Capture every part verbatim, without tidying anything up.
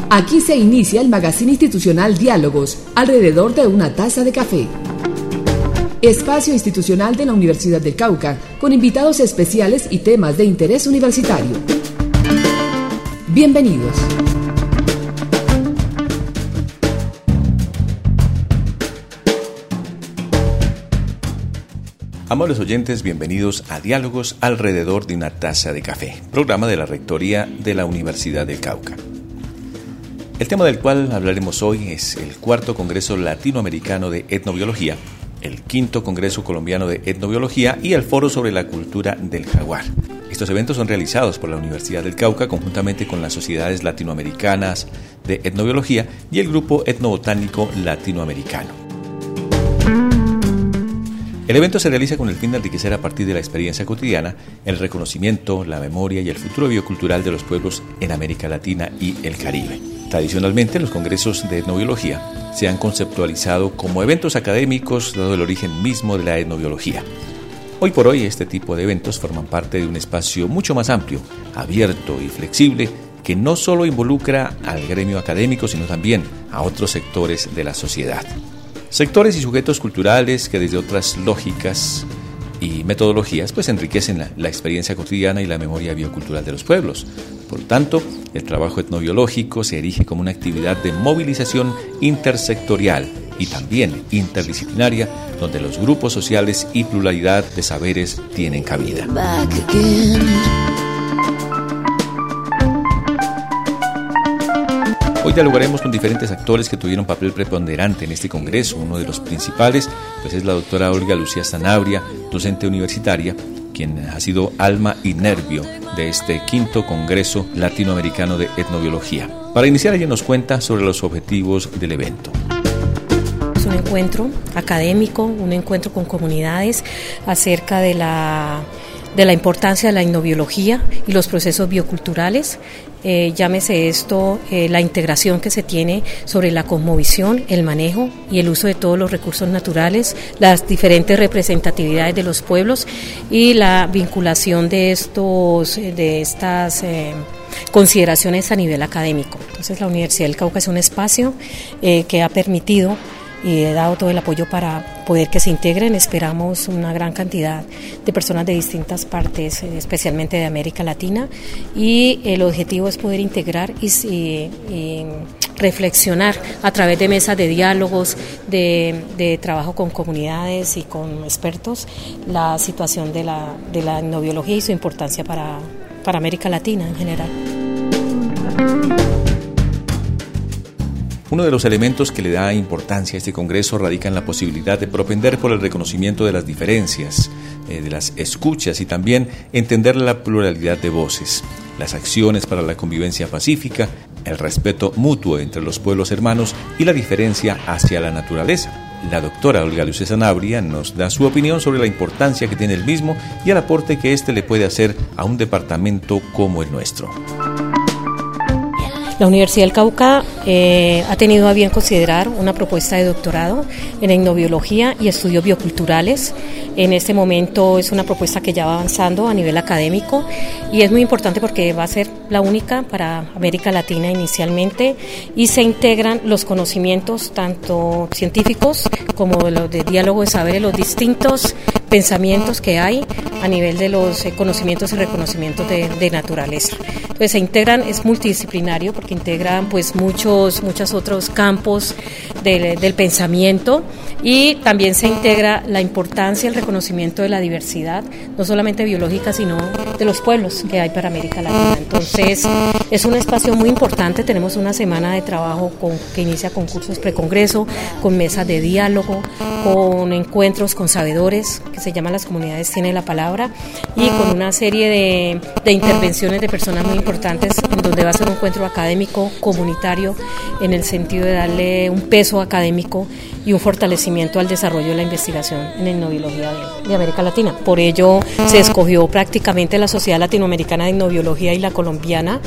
Aquí se inicia el magazine institucional Diálogos, alrededor de una taza de café. Espacio institucional de la Universidad del Cauca, con invitados especiales y temas de interés universitario. Bienvenidos. Amables oyentes, bienvenidos a Diálogos alrededor de una taza de café, programa de la Rectoría de la Universidad del Cauca. El tema del cual hablaremos hoy es el cuarto Congreso Latinoamericano de Etnobiología, el quinto Congreso Colombiano de Etnobiología y el Foro sobre la Cultura del Jaguar. Estos eventos son realizados por la Universidad del Cauca conjuntamente con las sociedades latinoamericanas de etnobiología y el Grupo Etnobotánico Latinoamericano. El evento se realiza con el fin de enriquecer a partir de la experiencia cotidiana el reconocimiento, la memoria y el futuro biocultural de los pueblos en América Latina y el Caribe. Tradicionalmente, los congresos de etnobiología se han conceptualizado como eventos académicos dado el origen mismo de la etnobiología. Hoy por hoy, este tipo de eventos forman parte de un espacio mucho más amplio, abierto y flexible, que no solo involucra al gremio académico, sino también a otros sectores de la sociedad. Sectores y sujetos culturales que desde otras lógicas y metodologías pues enriquecen la, la experiencia cotidiana y la memoria biocultural de los pueblos. Por lo tanto, el trabajo etnobiológico se erige como una actividad de movilización intersectorial y también interdisciplinaria, donde los grupos sociales y pluralidad de saberes tienen cabida. Hoy dialogaremos con diferentes actores que tuvieron papel preponderante en este congreso. Uno de los principales pues es la doctora Olga Lucía Sanabria, docente universitaria, quien ha sido alma y nervio de este quinto Congreso Latinoamericano de Etnobiología. Para iniciar, ella nos cuenta sobre los objetivos del evento. Es un encuentro académico, un encuentro con comunidades acerca de la, de la importancia de la etnobiología y los procesos bioculturales. Eh, llámese esto eh, la integración que se tiene sobre la cosmovisión, el manejo y el uso de todos los recursos naturales, las diferentes representatividades de los pueblos y la vinculación de estos de estas eh, consideraciones a nivel académico. Entonces, la Universidad del Cauca es un espacio eh, que ha permitido y he dado todo el apoyo para poder que se integren. Esperamos una gran cantidad de personas de distintas partes, especialmente de América Latina, y el objetivo es poder integrar y, y, y reflexionar a través de mesas de diálogos, de, de trabajo con comunidades y con expertos, la situación de la, de la etnobiología y su importancia para, para América Latina en general. Uno de los elementos que le da importancia a este congreso radica en la posibilidad de propender por el reconocimiento de las diferencias, eh, de las escuchas y también entender la pluralidad de voces, las acciones para la convivencia pacífica, el respeto mutuo entre los pueblos hermanos y la diferencia hacia la naturaleza. La doctora Olga Lucía Sanabria nos da su opinión sobre la importancia que tiene el mismo y el aporte que éste le puede hacer a un departamento como el nuestro. La Universidad del Cauca eh, ha tenido a bien considerar una propuesta de doctorado en etnobiología y estudios bioculturales. En este momento es una propuesta que ya va avanzando a nivel académico y es muy importante porque va a ser la única para América Latina inicialmente, y se integran los conocimientos tanto científicos como los de diálogo de saberes, los distintos pensamientos que hay a nivel de los conocimientos y reconocimientos de, de naturaleza. Entonces se integran, es multidisciplinario porque integran pues muchos, muchos otros campos del, del pensamiento, y también se integra la importancia, el reconocimiento de la diversidad, no solamente biológica, sino de los pueblos que hay para América Latina. Entonces es un espacio muy importante. Tenemos una semana de trabajo con, que inicia con cursos precongreso, con mesas de diálogo, con encuentros con sabedores, que se llaman Las Comunidades Tienen la Palabra, y con una serie de, de intervenciones de personas muy importantes, en donde va a ser un encuentro académico, comunitario, en el sentido de darle un peso académico y un fortalecimiento al desarrollo de la investigación en etnobiología de, de América Latina. Por ello se escogió prácticamente la Sociedad Latinoamericana de Etnobiología y la colombiana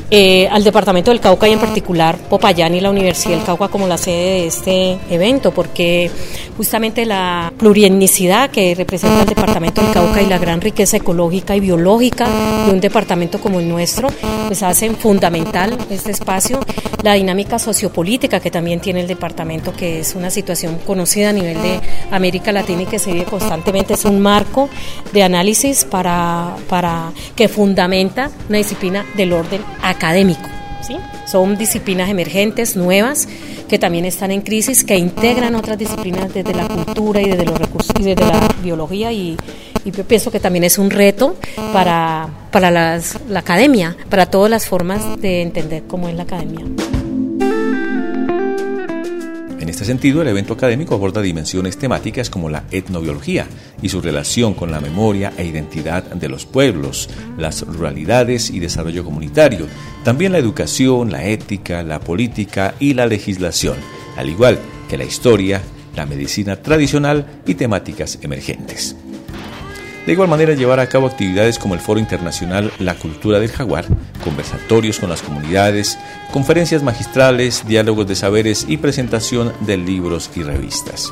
eh, al departamento del Cauca y en particular Popayán y la Universidad del Cauca como la sede de este evento, porque justamente la plurietnicidad que representa el departamento del Cauca y la gran riqueza ecológica y biológica de un departamento como el nuestro, pues hacen fundamental este espacio, la dinámica sociopolítica que también tiene el departamento, que es una situación conocida a nivel de América Latina y que se vive constantemente, es un marco de análisis para, para que fundamenta una disciplina del orden académico, ¿sí? Son disciplinas emergentes, nuevas, que también están en crisis, que integran otras disciplinas desde la cultura y desde los recursos y desde la biología y, y yo pienso que también es un reto para, para las, la academia, para todas las formas de entender cómo es la academia. En este sentido, el evento académico aborda dimensiones temáticas como la etnobiología y su relación con la memoria e identidad de los pueblos, las ruralidades y desarrollo comunitario, también la educación, la ética, la política y la legislación, al igual que la historia, la medicina tradicional y temáticas emergentes. De igual manera, llevar a cabo actividades como el Foro Internacional La Cultura del Jaguar, conversatorios con las comunidades, conferencias magistrales, diálogos de saberes y presentación de libros y revistas.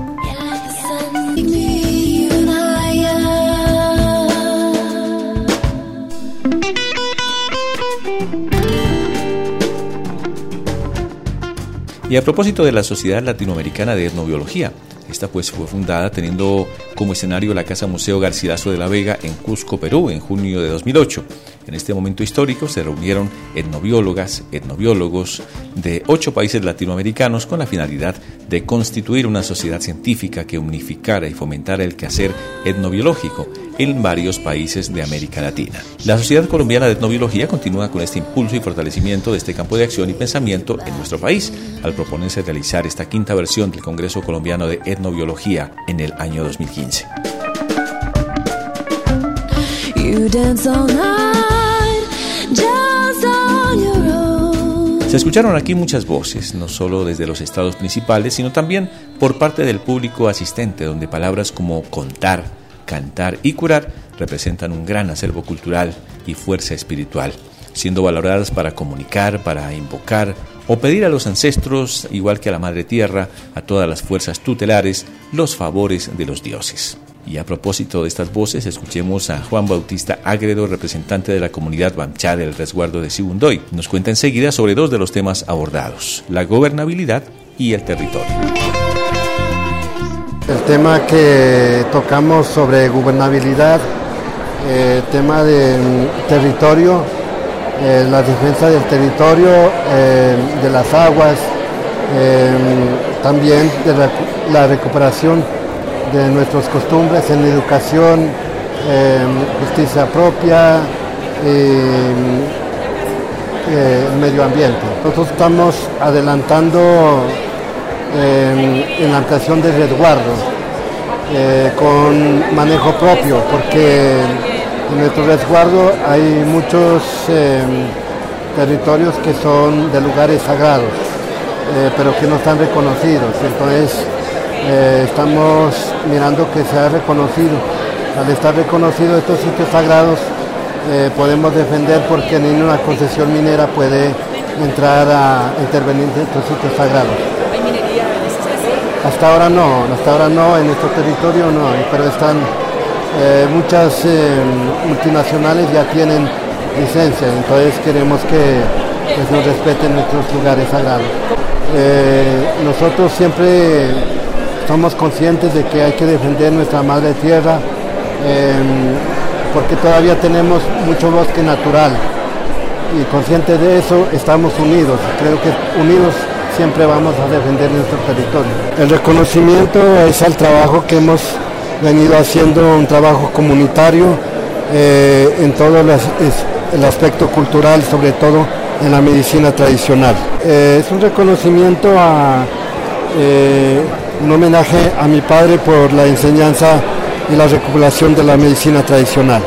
Y a propósito de la Sociedad Latinoamericana de Etnobiología, esta pues fue fundada teniendo como escenario la Casa Museo Garcilaso de la Vega en Cusco, Perú, en junio de dos mil ocho. En este momento histórico se reunieron etnobiólogas, etnobiólogos de ocho países latinoamericanos con la finalidad de constituir una sociedad científica que unificara y fomentara el quehacer etnobiológico en varios países de América Latina. La Sociedad Colombiana de Etnobiología continúa con este impulso y fortalecimiento de este campo de acción y pensamiento en nuestro país, al proponerse realizar esta quinta versión del Congreso Colombiano de Etnobiología en el año dos mil quince. Se escucharon aquí muchas voces, no solo desde los estados principales, sino también por parte del público asistente, donde palabras como contar, cantar y curar representan un gran acervo cultural y fuerza espiritual, siendo valoradas para comunicar, para invocar o pedir a los ancestros, igual que a la Madre Tierra, a todas las fuerzas tutelares, los favores de los dioses. Y a propósito de estas voces, escuchemos a Juan Bautista Agredo, representante de la comunidad Bamchá del resguardo de Sibundoy. Nos cuenta enseguida sobre dos de los temas abordados, la gobernabilidad y el territorio. El tema que tocamos sobre gobernabilidad, eh, tema de territorio, eh, la defensa del territorio, eh, de las aguas, eh, también de la, la recuperación de nuestras costumbres en educación, eh, justicia propia y eh, medio ambiente. Nosotros estamos adelantando eh, en la ampliación de resguardo eh, con manejo propio, porque en nuestro resguardo hay muchos eh, territorios que son de lugares sagrados, eh, pero que no están reconocidos. Entonces, Eh, estamos mirando que sea reconocido. Al estar reconocido estos sitios sagrados, eh, podemos defender porque ninguna concesión minera puede entrar a intervenir en estos sitios sagrados. ¿Hay minería en ese sitio? Hasta ahora no, hasta ahora no, en nuestro territorio no, pero están eh, muchas eh, multinacionales ya tienen licencia, entonces queremos que, que nos respeten nuestros lugares sagrados. Eh, nosotros siempre somos conscientes de que hay que defender nuestra madre tierra, eh, porque todavía tenemos mucho bosque natural y conscientes de eso estamos unidos. Creo que unidos siempre vamos a defender nuestro territorio. El reconocimiento es al trabajo que hemos venido haciendo, un trabajo comunitario eh, en todo las, es, el aspecto cultural, sobre todo en la medicina tradicional. Eh, es un reconocimiento a... Eh, un homenaje a mi padre por la enseñanza y la recuperación de la medicina tradicional.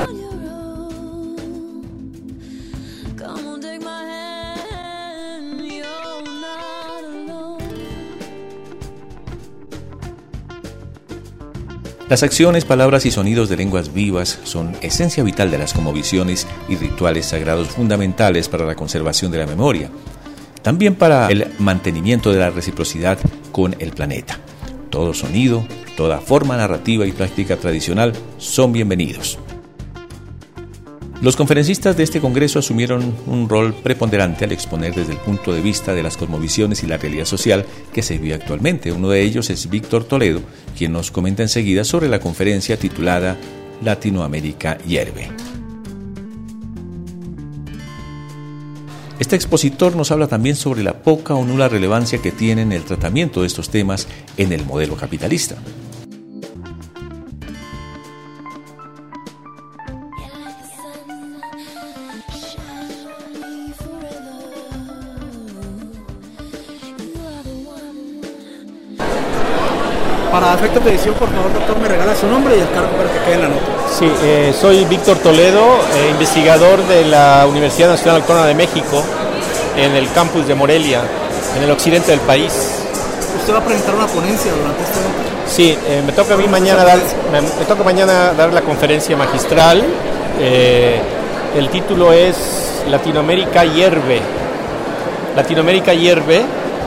Las acciones, palabras y sonidos de lenguas vivas son esencia vital de las cosmovisiones y rituales sagrados fundamentales para la conservación de la memoria, también para el mantenimiento de la reciprocidad con el planeta. Todo sonido, toda forma narrativa y práctica tradicional son bienvenidos. Los conferencistas de este congreso asumieron un rol preponderante al exponer desde el punto de vista de las cosmovisiones y la realidad social que se vive actualmente. Uno de ellos es Víctor Toledo, quien nos comenta enseguida sobre la conferencia titulada Latinoamérica hierve. Este expositor nos habla también sobre la poca o nula relevancia que tienen el tratamiento de estos temas en el modelo capitalista. Para efectos de edición, por favor, doctor, me regala su nombre y el cargo para que quede en la nota. Sí, eh, soy Víctor Toledo, eh, investigador de la Universidad Nacional Autónoma de México en el campus de Morelia, en el occidente del país. ¿Usted va a presentar una ponencia durante esta nota? Sí, eh, me toca a mí mañana dar, me, me toca mañana dar la conferencia magistral. Eh, el título es Latinoamérica hierve. Latinoamérica hierve,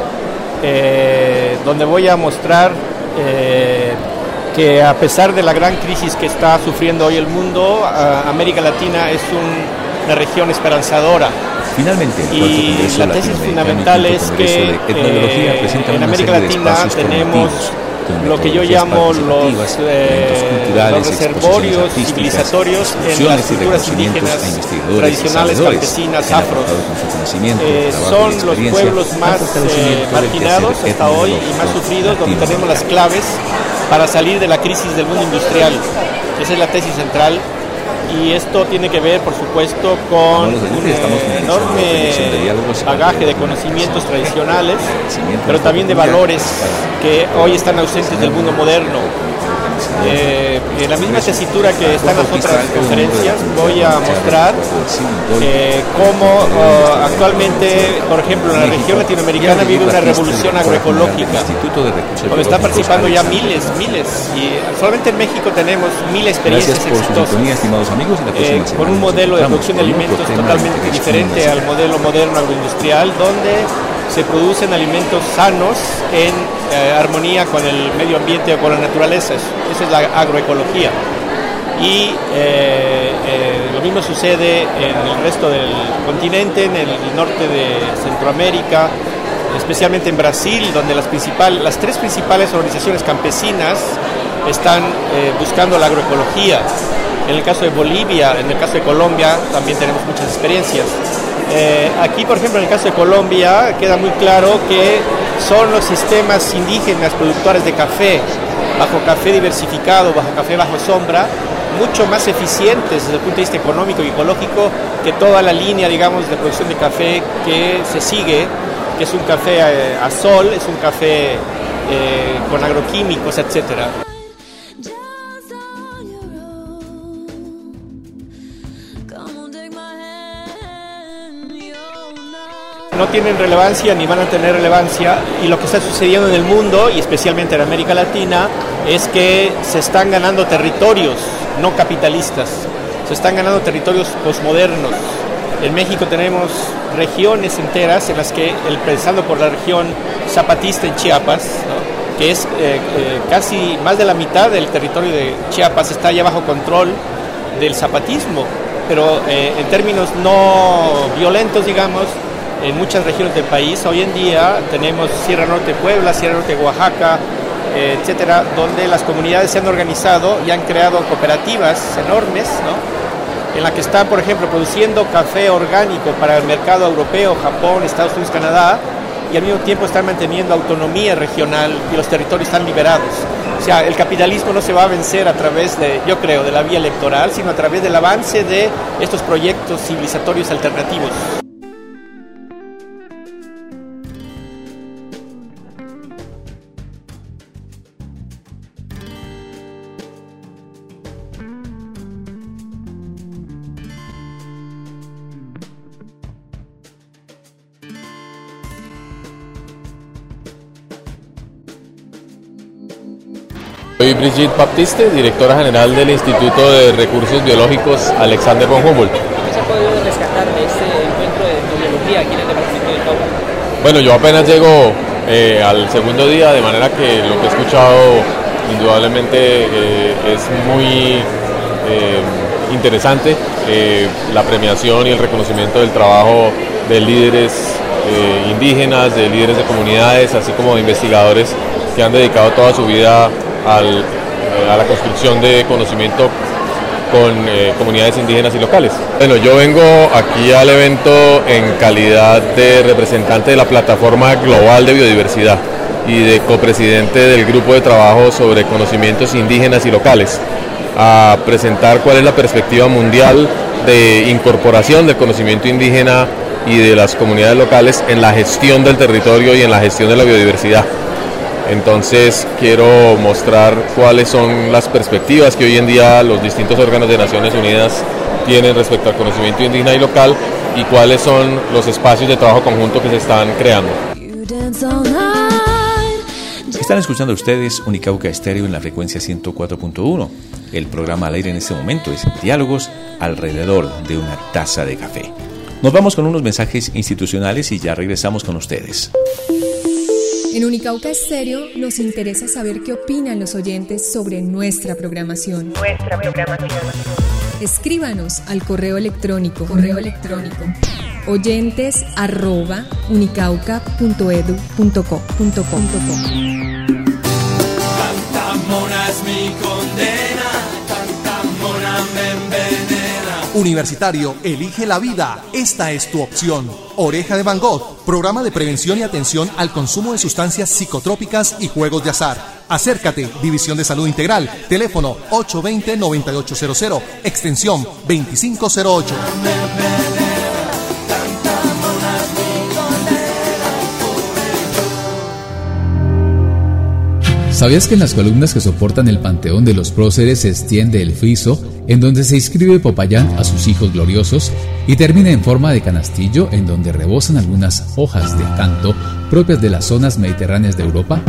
eh, donde voy a mostrar Eh, que a pesar de la gran crisis que está sufriendo hoy el mundo, uh, América Latina es un, una región esperanzadora. Finalmente, el y la tesis fundamental es que eh, en América Latina tenemos lo que yo llamo los, eh, los reservorios civilizatorios en las culturas indígenas tradicionales, campesinas, afros. Eh, son los pueblos más eh, marginados hasta hoy y más sufridos, donde tenemos las claves para salir de la crisis del mundo industrial. Esa es la tesis central. Y esto tiene que ver, por supuesto, con un enorme bagaje de conocimientos tradicionales, pero también de valores que hoy están ausentes del mundo moderno. Eh, en la misma tesitura que está en las otras conferencias, voy a mostrar eh, cómo uh, actualmente, por ejemplo, en la región latinoamericana vive una revolución agroecológica, donde están participando ya miles, miles, y solamente en México tenemos mil experiencias exitosas, eh, con un modelo de producción de alimentos totalmente diferente al modelo moderno agroindustrial, donde se producen alimentos sanos en eh, armonía con el medio ambiente o con la naturaleza. Esa es la agroecología. Y eh, eh, lo mismo sucede en el resto del continente, en el norte de Centroamérica, especialmente en Brasil, donde las, principal, las tres principales organizaciones campesinas están eh, buscando la agroecología. En el caso de Bolivia, en el caso de Colombia, también tenemos muchas experiencias. Eh, aquí, por ejemplo, en el caso de Colombia, queda muy claro que son los sistemas indígenas productores de café, bajo café diversificado, bajo café bajo sombra, mucho más eficientes desde el punto de vista económico y ecológico que toda la línea, digamos, de producción de café que se sigue, que es un café eh, a sol, es un café eh, con agroquímicos, etcétera. No tienen relevancia ni van a tener relevancia, y lo que está sucediendo en el mundo y especialmente en América Latina es que se están ganando territorios no capitalistas, se están ganando territorios posmodernos. En México tenemos regiones enteras en las que, empezando por la región zapatista en Chiapas, ¿no?, que es eh, eh, casi más de la mitad del territorio de Chiapas está ya bajo control del zapatismo, pero eh, en términos no violentos, digamos, en muchas regiones del país hoy en día tenemos Sierra Norte de Puebla, Sierra Norte de Oaxaca, eh, etcétera, donde las comunidades se han organizado y han creado cooperativas enormes, ¿no?, en la que están, por ejemplo, produciendo café orgánico para el mercado europeo, Japón, Estados Unidos, Canadá, y al mismo tiempo están manteniendo autonomía regional y los territorios están liberados. O sea, el capitalismo no se va a vencer a través de, yo creo, de la vía electoral, sino a través del avance de estos proyectos civilizatorios alternativos. Soy Brigitte Baptiste, directora general del Instituto de Recursos Biológicos Alexander von Humboldt. ¿Qué se ha podido rescatar de este encuentro de etnobiología aquí en el departamento del Cauca? Bueno, yo apenas llego eh, al segundo día, de manera que lo que he escuchado indudablemente eh, es muy eh, interesante. Eh, la premiación y el reconocimiento del trabajo de líderes eh, indígenas, de líderes de comunidades, así como de investigadores que han dedicado toda su vida al, eh, a la construcción de conocimiento con eh, comunidades indígenas y locales. Bueno, yo vengo aquí al evento en calidad de representante de la Plataforma Global de Biodiversidad y de copresidente del Grupo de Trabajo sobre Conocimientos Indígenas y Locales, a presentar cuál es la perspectiva mundial de incorporación del conocimiento indígena y de las comunidades locales en la gestión del territorio y en la gestión de la biodiversidad. Entonces quiero mostrar cuáles son las perspectivas que hoy en día los distintos órganos de Naciones Unidas tienen respecto al conocimiento indígena y local y cuáles son los espacios de trabajo conjunto que se están creando. Están escuchando ustedes Unicauca Estéreo en la frecuencia ciento cuatro punto uno. El programa al aire en este momento es Diálogos alrededor de una taza de café. Nos vamos con unos mensajes institucionales y ya regresamos con ustedes. En Unicauca Estéreo nos interesa saber qué opinan los oyentes sobre nuestra programación. Nuestra programación. Escríbanos al correo electrónico, correo electrónico oyentes arroba unicauca punto edu punto co punto co. Tanta mona es mi condena, tanta mona me envenena. Universitario, elige la vida. Esta es tu opción. Oreja de Van Gogh, programa de prevención y atención al consumo de sustancias psicotrópicas y juegos de azar. Acércate, División de Salud Integral, teléfono ocho dos cero, nueve ocho cero cero, extensión veinticinco cero ocho. ¿Sabías que en las columnas que soportan el panteón de los próceres se extiende el friso, en donde se inscribe Popayán a sus hijos gloriosos, y termina en forma de canastillo, en donde rebosan algunas hojas de canto propias de las zonas mediterráneas de Europa?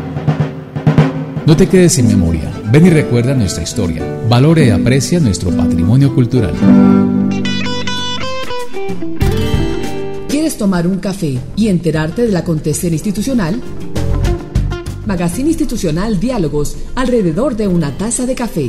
No te quedes sin memoria. Ven y recuerda nuestra historia. Valora y aprecia nuestro patrimonio cultural. ¿Quieres tomar un café y enterarte del acontecer institucional? Magazine Institucional Diálogos alrededor de una taza de café.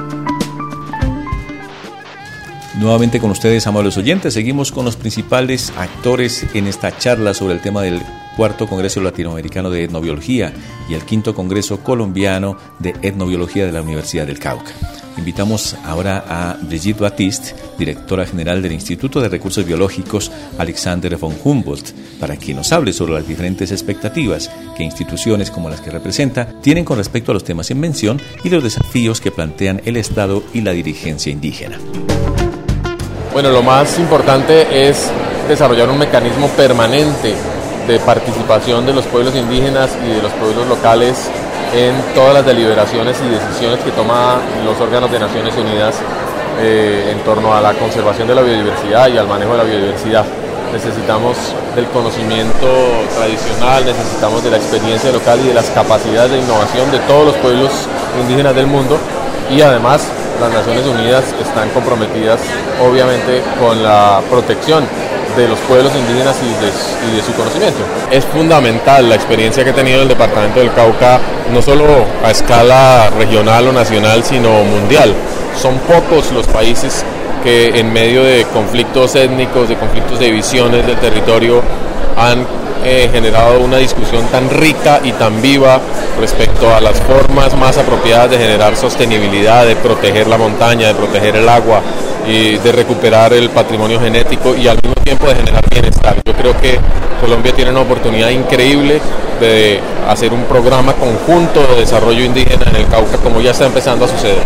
Nuevamente con ustedes, amables oyentes, seguimos con los principales actores en esta charla sobre el tema del cuarto Congreso Latinoamericano de Etnobiología y el quinto Congreso Colombiano de Etnobiología de la Universidad del Cauca. Invitamos ahora a Brigitte Baptiste, directora general del Instituto de Recursos Biológicos Alexander von Humboldt, para que nos hable sobre las diferentes expectativas que instituciones como las que representa tienen con respecto a los temas en mención y los desafíos que plantean el Estado y la dirigencia indígena. Bueno, lo más importante es desarrollar un mecanismo permanente de participación de los pueblos indígenas y de los pueblos locales en todas las deliberaciones y decisiones que toman los órganos de Naciones Unidas eh, en torno a la conservación de la biodiversidad y al manejo de la biodiversidad. Necesitamos del conocimiento tradicional, necesitamos de la experiencia local y de las capacidades de innovación de todos los pueblos indígenas del mundo, y además las Naciones Unidas están comprometidas obviamente con la protección de los pueblos indígenas y de, y de su conocimiento. Es fundamental la experiencia que ha tenido el departamento del Cauca, no solo a escala regional o nacional, sino mundial. Son pocos los países que en medio de conflictos étnicos, de conflictos de divisiones del territorio, han eh, generado una discusión tan rica y tan viva respecto a las formas más apropiadas de generar sostenibilidad, de proteger la montaña, de proteger el agua y de recuperar el patrimonio genético y al mismo tiempo de generar bienestar. Yo creo que Colombia tiene una oportunidad increíble de hacer un programa conjunto de desarrollo indígena en el Cauca, como ya está empezando a suceder.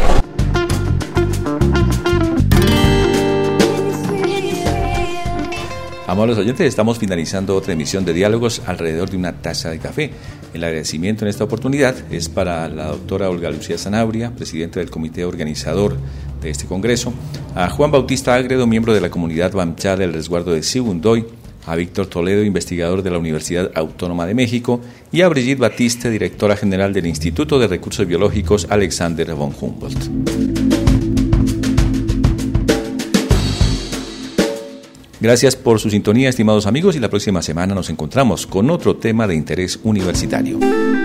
Amables oyentes, estamos finalizando otra emisión de Diálogos alrededor de una taza de café. El agradecimiento en esta oportunidad es para la doctora Olga Lucía Sanabria, presidenta del comité organizador de este congreso, a Juan Bautista Agredo, miembro de la comunidad Bamchá del resguardo de Sibundoy, a Víctor Toledo, investigador de la Universidad Autónoma de México, y a Brigitte Batiste, directora general del Instituto de Recursos Biológicos Alexander von Humboldt. Gracias por su sintonía, estimados amigos, y la próxima semana nos encontramos con otro tema de interés universitario.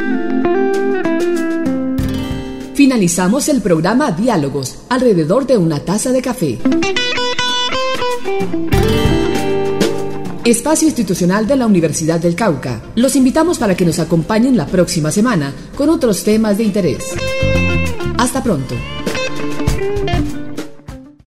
Finalizamos el programa Diálogos, alrededor de una taza de café. Espacio institucional de la Universidad del Cauca. Los invitamos para que nos acompañen la próxima semana con otros temas de interés. Hasta pronto.